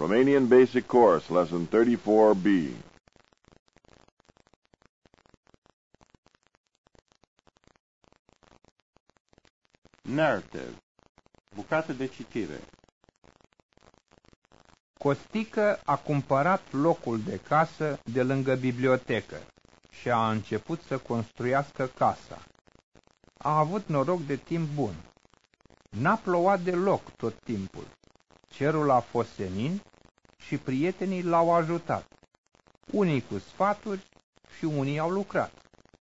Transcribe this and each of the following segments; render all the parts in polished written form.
Romanian Basic Course, Lesson 34B. Narrative. Bucată de citire. Costică a cumpărat locul de casă de lângă bibliotecă și a început să construiască casa. A avut noroc de timp bun. N-a plouat deloc tot timpul. Cerul a fost senin și prietenii l-au ajutat. Unii cu sfaturi și unii au lucrat.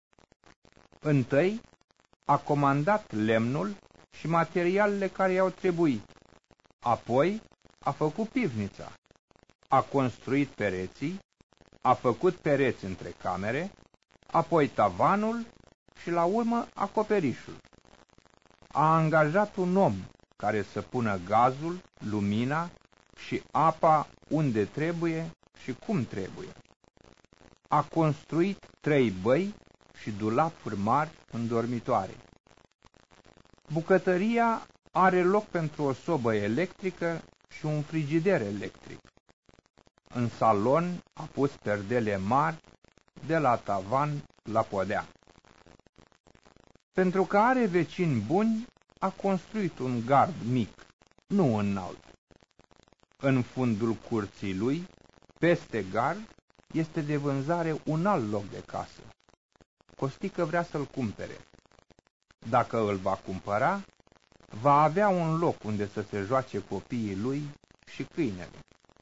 Întâi a comandat lemnul și materialele care i-au trebuit. Apoi a făcut pivnița. A construit pereții, a făcut pereți între camere, apoi tavanul și la urmă acoperișul. A angajat un om care să pună gazul, lumina și apa unde trebuie și cum trebuie. A construit 3 băi și dulapuri mari în dormitoare. Bucătăria are loc pentru o sobă electrică și un frigider electric. În salon a pus perdele mari de la tavan la podea. Pentru că are vecini buni, a construit un gard mic, nu înalt. În fundul curții lui, peste gard, este de vânzare un alt loc de casă. Costică vrea să-l cumpere. Dacă îl va cumpăra, va avea un loc unde să se joace copiii lui și câinele.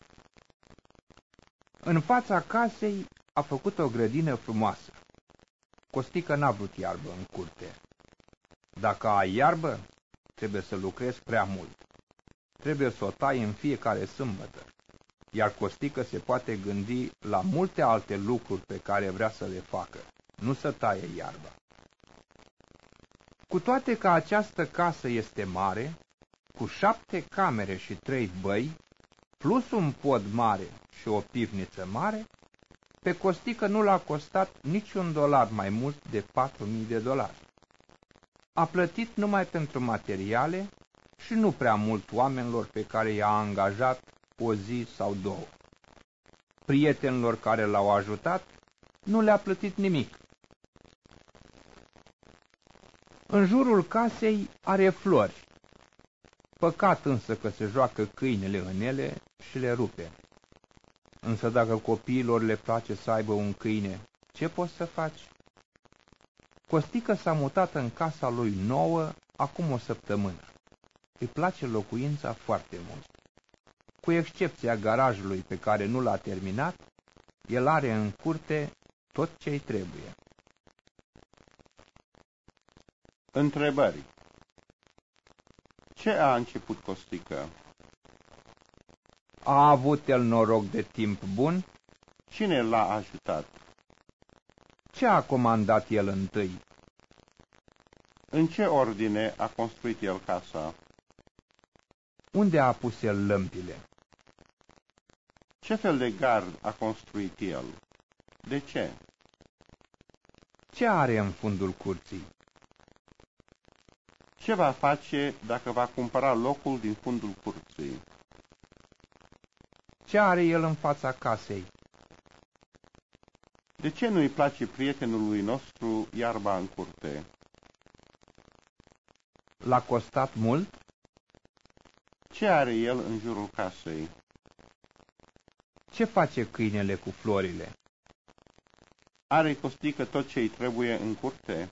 În fața casei a făcut o grădină frumoasă. Costică n-a vrut iarbă în curte. Dacă ai iarbă, trebuie să lucrezi prea mult. Trebuie să o tai în fiecare sâmbătă. Iar Costică se poate gândi la multe alte lucruri pe care vrea să le facă, nu să taie iarba. Cu toate că această casă este mare, cu 7 camere și 3 băi, plus un pod mare și o pivniță mare, pe Costică nu l-a costat niciun dolar mai mult de $4.000. A plătit numai pentru materiale și nu prea mult oamenilor pe care i-a angajat o zi sau două. Prietenilor care l-au ajutat nu le-a plătit nimic. În jurul casei are flori. Păcat însă că se joacă câinele în ele și le rupe. Însă dacă copiilor le place să aibă un câine, ce poți să faci? Costică s-a mutat în casa lui nouă acum o săptămână. Îi place locuința foarte mult. Cu excepția garajului pe care nu l-a terminat, el are în curte tot ce-i trebuie. Întrebări. Ce a început Costică? A avut el noroc de timp bun? Cine l-a ajutat? Ce a comandat el întâi? În ce ordine a construit el casa? Unde a pus el lămpile? Ce fel de gard a construit el? De ce? Ce are în fundul curții? Ce va face dacă va cumpăra locul din fundul curții? Ce are el în fața casei? De ce nu-i place prietenului nostru iarba în curte? L-a costat mult? Ce are el în jurul casei? Ce face câinele cu florile? Are Costică tot ce îi trebuie în curte?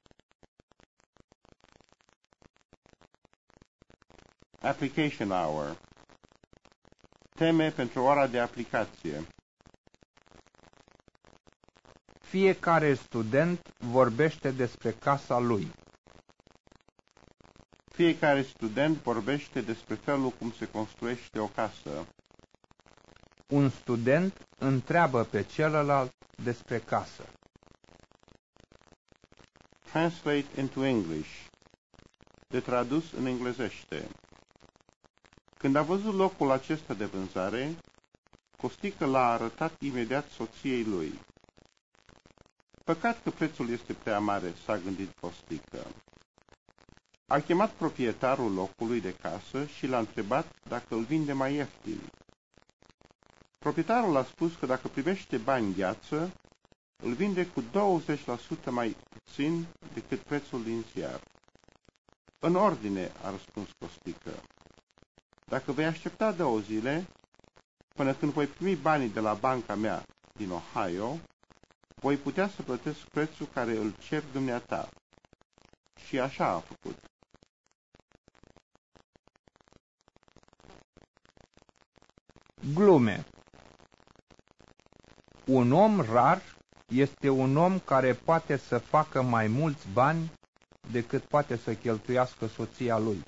Application hour. Teme pentru ora de aplicație. Fiecare student vorbește despre casa lui. Fiecare student vorbește despre felul cum se construiește o casă. Un student întreabă pe celălalt despre casă. Translate into English. De tradus în englezește. Când a văzut locul acesta de vânzare, Costică l-a arătat imediat soției lui. Păcat că prețul este prea mare, s-a gândit Costică. A chemat proprietarul locului de casă și l-a întrebat dacă îl vinde mai ieftin. Proprietarul a spus că dacă primește bani gheață, îl vinde cu 20% mai puțin decât prețul din ziar. În ordine, a răspuns Costică. Dacă vei aștepta 2 zile, până când voi primi banii de la banca mea din Ohio, voi putea să plătesc prețul care îl cer dumneata. Și așa a făcut. Glume. Un om rar este un om care poate să facă mai mulți bani decât poate să cheltuiască soția lui.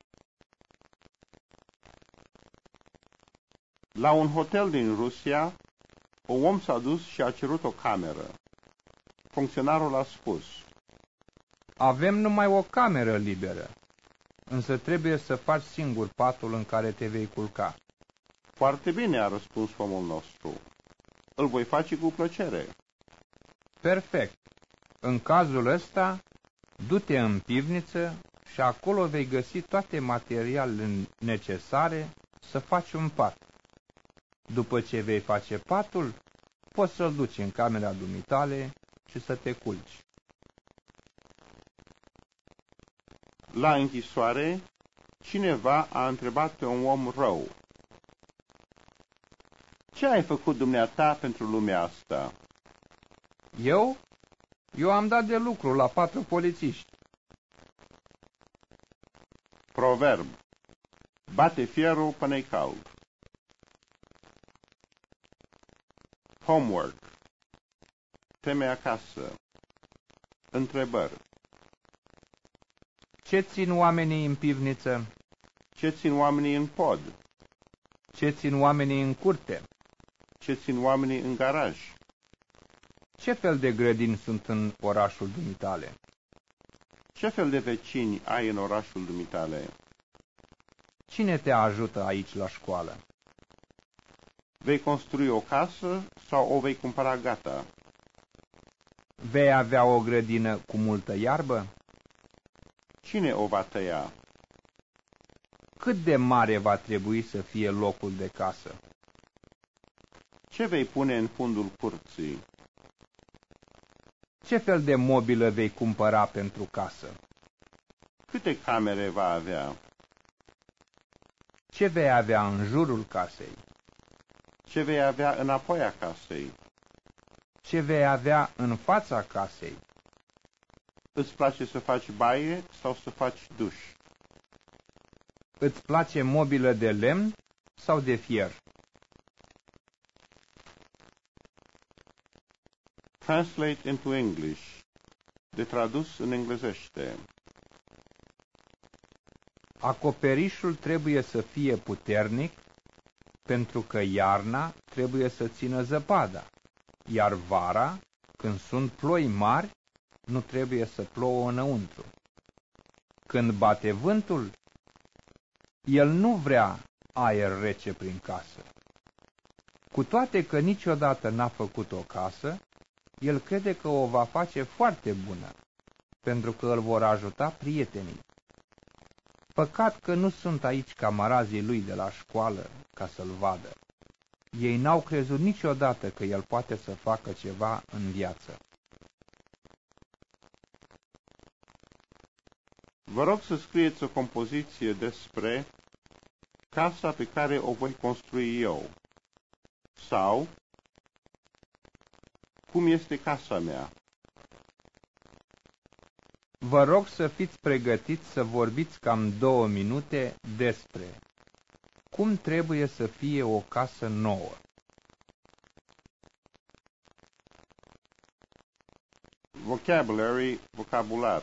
La un hotel din Rusia, un om s-a dus și a cerut o cameră. Funcționarul a spus: Avem numai o cameră liberă, însă trebuie să faci singur patul în care te vei culca. Foarte bine, a răspuns omul nostru. Îl voi face cu plăcere. Perfect. În cazul ăsta, du-te în pivniță și acolo vei găsi toate materialele necesare să faci un pat. După ce vei face patul, poți să-l duci în camera dumitale și să te culci. La închisoare, cineva a întrebat pe un om rău: Ce ai făcut dumneata pentru lumea asta? Eu am dat de lucru la 4 polițiști. Proverb: Bate fierul până-i cald. Homework: Teme acasă. Întrebări: Ce țin oamenii în pivniță? Ce țin oamenii în pod? Ce țin oamenii în curte? Ce țin oamenii în garaj? Ce fel de grădini sunt în orașul dumitale? Ce fel de vecini ai în orașul dumitale? Cine te ajută aici la școală? Vei construi o casă sau o vei cumpăra gata? Vei avea o grădină cu multă iarbă? Cine o va tăia? Cât de mare va trebui să fie locul de casă? Ce vei pune în fundul curții? Ce fel de mobilă vei cumpăra pentru casă? Câte camere va avea? Ce vei avea în jurul casei? Ce vei avea înapoi a casei? Ce vei avea în fața casei? Îți place să faci baie sau să faci duș? Îți place mobilă de lemn sau de fier? Translate into English. De tradus în englezește. Acoperișul trebuie să fie puternic, pentru că iarna trebuie să țină zăpada, iar vara, când sunt ploi mari, nu trebuie să plouă înăuntru. Când bate vântul, el nu vrea aer rece prin casă. Cu toate că niciodată n-a făcut o casă, el crede că o va face foarte bună, pentru că îl vor ajuta prietenii. Păcat că nu sunt aici camarazii lui de la școală ca să-l vadă. Ei n-au crezut niciodată că el poate să facă ceva în viață. Vă rog să scrieți o compoziție despre casa pe care o voi construi eu. Sau cum este casa mea. Vă rog să fiți pregătiți să vorbiți cam 2 minute despre cum trebuie să fie o casă nouă. Vocabulary, vocabular.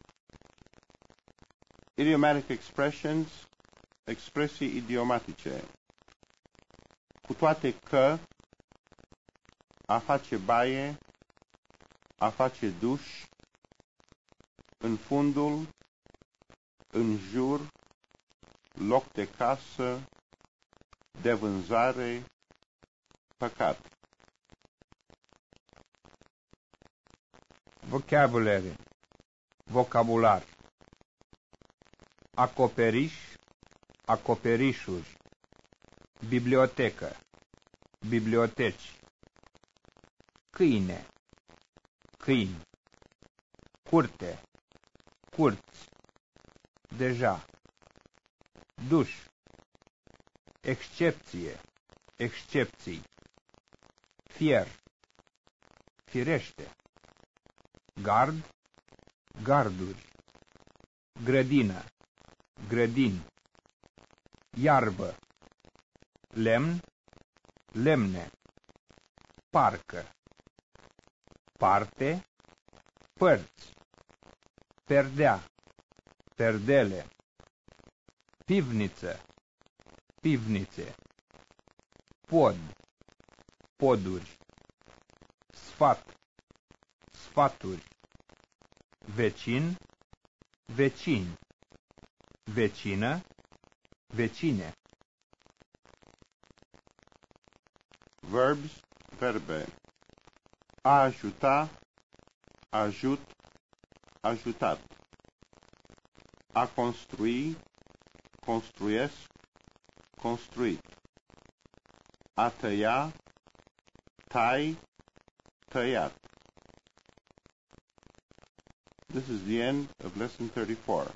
Idiomatic expressions, expresii idiomatice. Cu toate că, a face baie, a face duș, în fundul, în jur, loc de casă, de vânzare, păcat. Vocabulary, vocabular. Acoperiș, acoperișuri. Bibliotecă, biblioteci, câine, câini, curte, curți, deja, duș, excepție, excepții, fier, firește, gard, garduri, grădină, grădini, iarbă, lemn, lemne, parcă, parte, părți, perdea, perdele, pivniță, pivnițe, pod, poduri, sfat, sfaturi, vecin, vecini, vecină, vecine. Verbs, verbe. A ajuta, ajut, ajutat. A construi, construiesc, construit. A tăia, tai, tăiat. This is the end of lesson 34.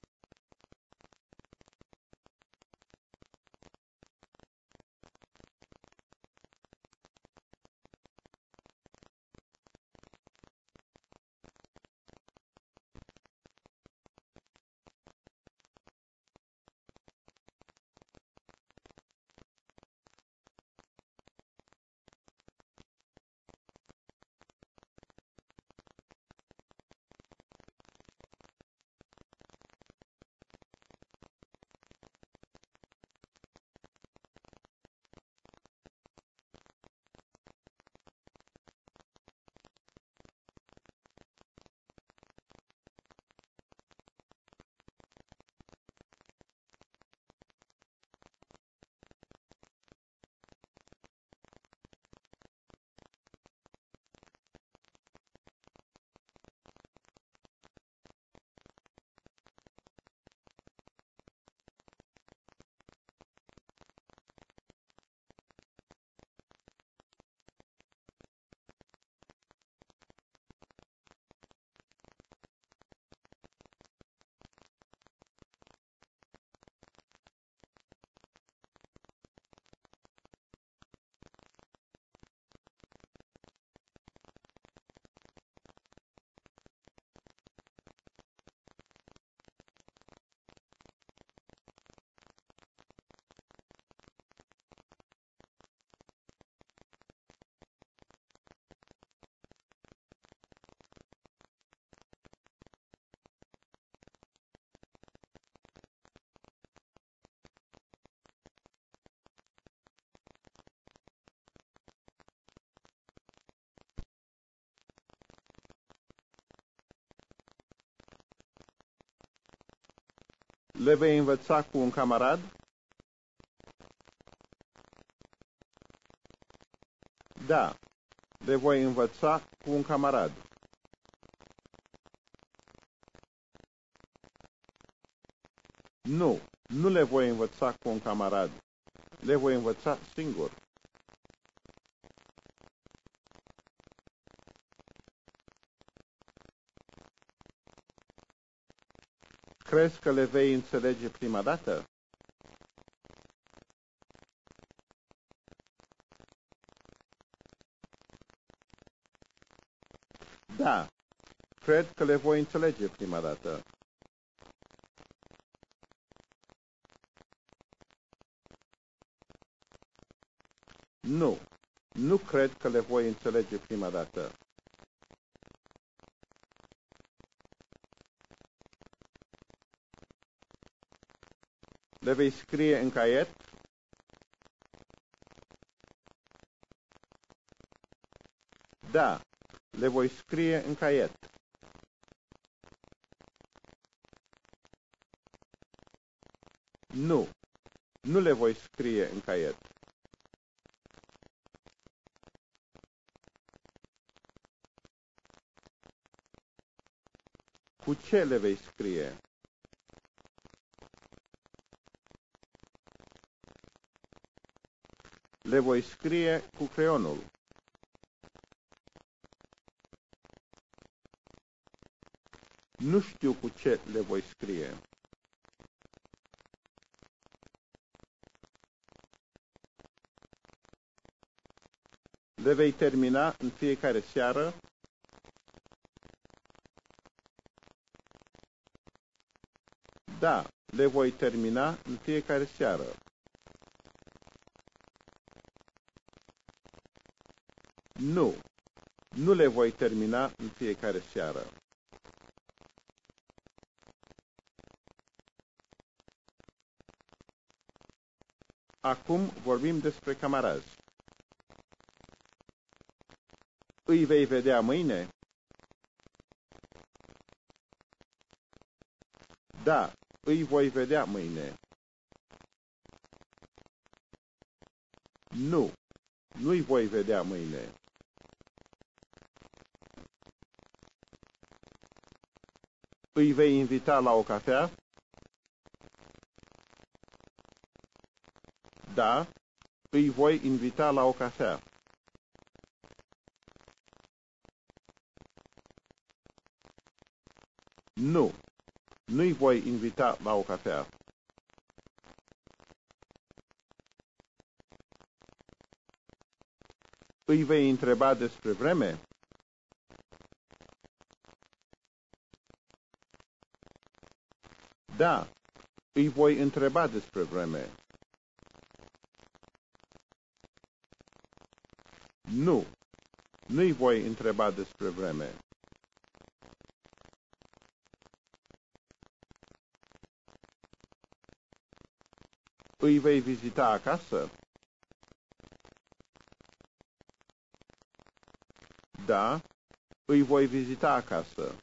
Le vei învăța cu un camarad? Da, le voi învăța cu un camarad. Nu, nu le voi învăța cu un camarad. Le voi învăța singur. Crezi că le vei înțelege prima dată? Da, cred că le voi înțelege prima dată. Nu, nu cred că le voi înțelege prima dată. Le vei scrie în caiet? Da, le voi scrie în caiet. Nu, nu le voi scrie în caiet. Cu ce le vei scrie? Le voi scrie cu creionul. Nu știu cu ce le voi scrie. Le vei termina în fiecare seară? Da, le voi termina în fiecare seară. Nu, nu le voi termina în fiecare seară. Acum vorbim despre camarazi. Îi vei vedea mâine? Da, îi voi vedea mâine. Nu, nu-i voi vedea mâine. Îi vei invita la o cafea? Da, îi voi invita la o cafea. Nu, nu-i voi invita la o cafea. Îi vei întreba despre vreme? Da, îi voi întreba despre vreme. Nu, nu-i voi întreba despre vreme. Îi vei vizita acasă? Da, îi voi vizita acasă.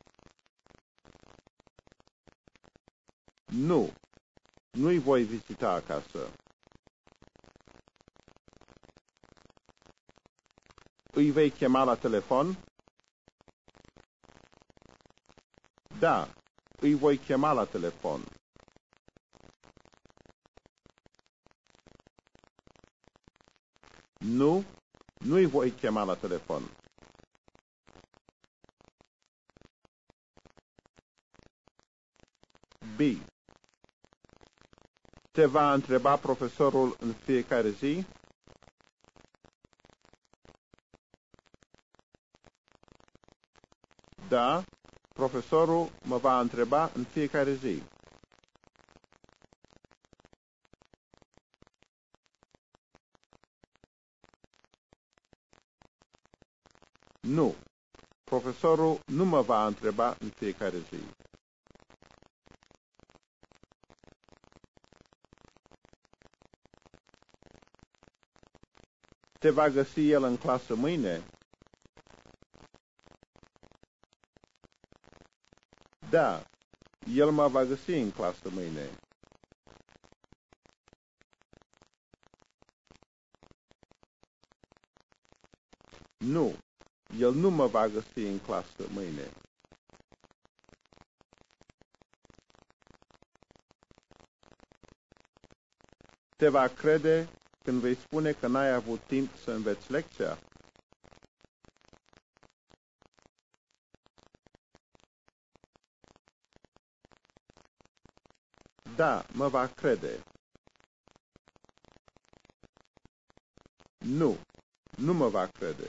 Nu, nu-i voi vizita acasă. Îi vei chema la telefon? Da, îi voi chema la telefon. Nu, nu-i voi chema la telefon. B. Te va întreba profesorul în fiecare zi? Da, profesorul mă va întreba în fiecare zi. Nu, profesorul nu mă va întreba în fiecare zi. Te va găsi el în clasă mâine? Da, el mă va găsi în clasă mâine. Nu, el nu mă va găsi în clasă mâine. Te va crede când vei spune că n-ai avut timp să înveți lecția? Da, mă va crede. Nu, nu mă va crede.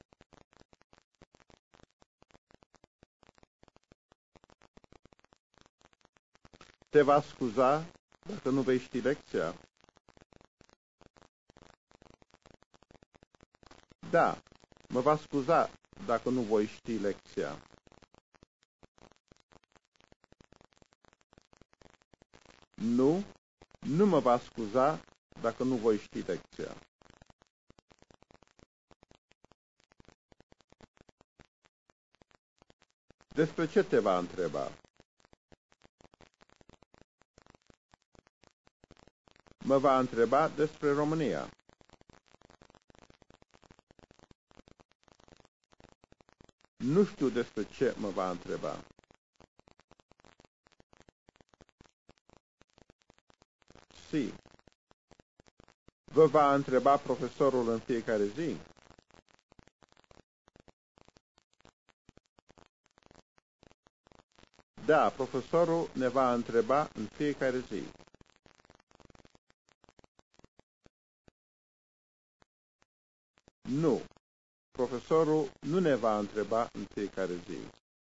Te va scuza dacă nu vei ști lecția? Da, mă va scuza dacă nu voi ști lecția. Nu, nu mă va scuza dacă nu voi ști lecția. Despre ce te va întreba? Mă va întreba despre România. Nu știu despre ce mă va întreba. Si. Vă va întreba profesorul în fiecare zi? Da, profesorul ne va întreba în fiecare zi. Nu, profesorul nu ne va întreba în fiecare zi.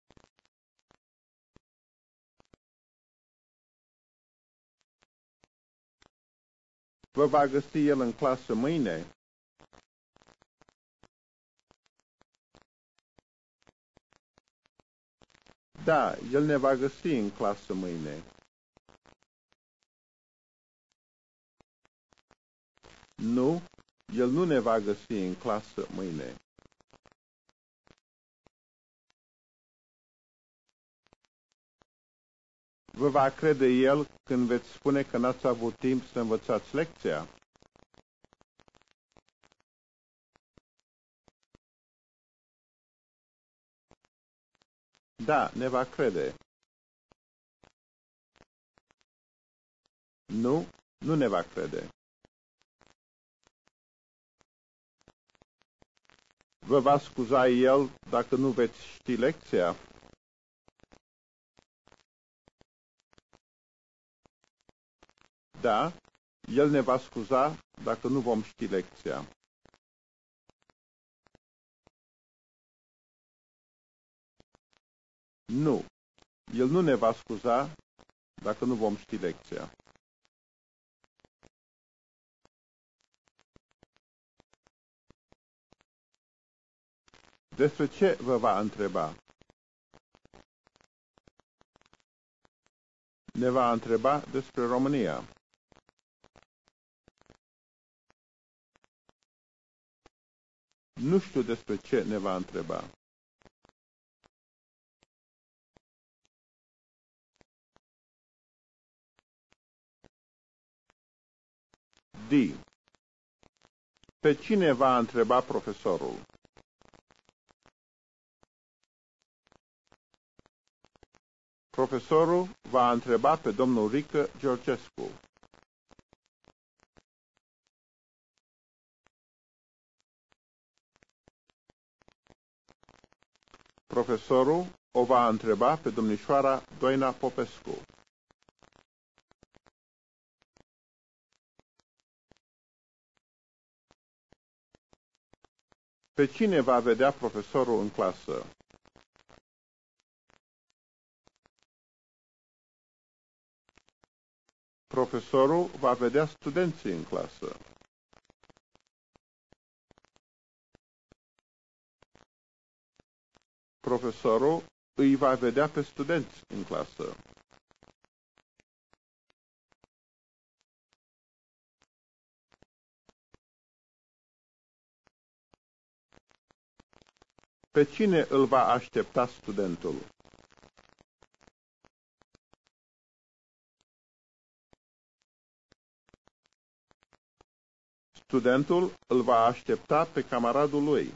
Vă va găsi el în clasă mâine? Da, el ne va găsi în clasă mâine. Nu, el nu ne va găsi în clasă mâine. Vă va crede el când veți spune că n-ați avut timp să învățați lecția? Da, ne va crede. Nu, nu ne va crede. Vă va scuza el dacă nu veți ști lecția? Da, el ne va scuza dacă nu vom ști lecția. Nu, el nu ne va scuza dacă nu vom ști lecția. Despre ce vă va întreba? Ne va întreba despre România. Nu știu despre ce ne va întreba. D. Pe cine va întreba profesorul? Profesorul va întreba pe domnul Rică Georgescu. Profesorul o va întreba pe domnișoara Doina Popescu. Pe cine va vedea profesorul în clasă? Profesorul va vedea studenții în clasă. Profesorul îi va vedea pe studenți în clasă. Pe cine îl va aștepta studentul? Studentul îl va aștepta pe camaradul lui.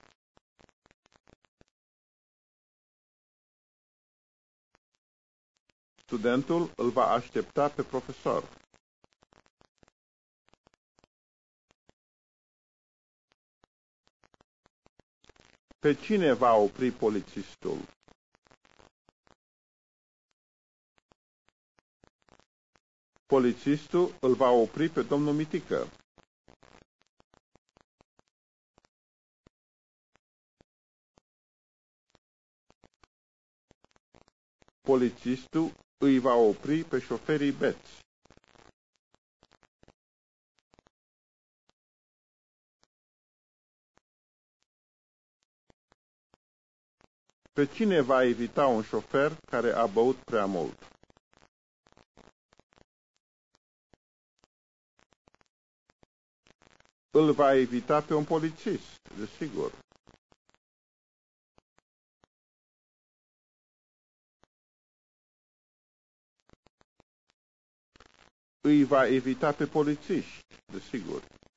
Studentul îl va aștepta pe profesor. Pe cine va opri polițistul? Polițistul îl va opri pe domnul Mitică. Polițistul îi va opri pe șoferii beți. Pe cine va evita un șofer care a băut prea mult? Îl va evita pe un polițist, desigur. Îi va evita pe polițiști, desigur.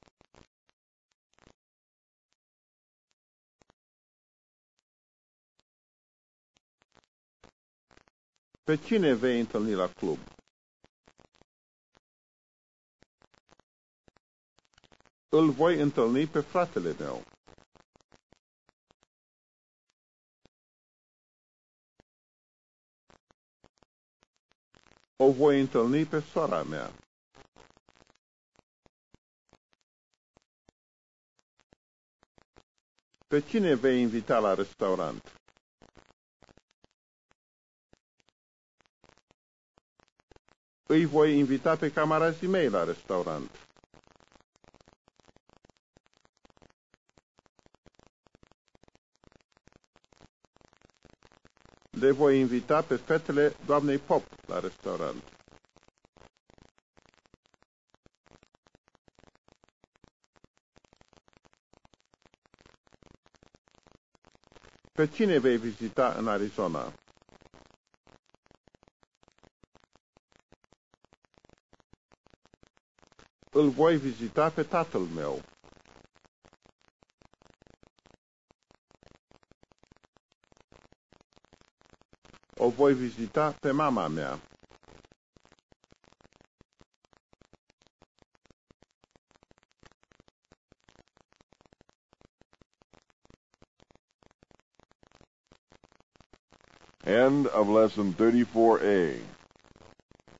Pe cine vei întâlni la club? Îl voi întâlni pe fratele meu. O voi întâlni pe sora mea. Pe cine vei invita la restaurant? Îi voi invita pe camarazii mei la restaurant. Le voi invita pe fetele doamnei Pop la restaurant. Pe cine vei vizita în Arizona? Îl voi vizita pe tatăl meu. O voi vizita pe mama mea. End of lesson 34A.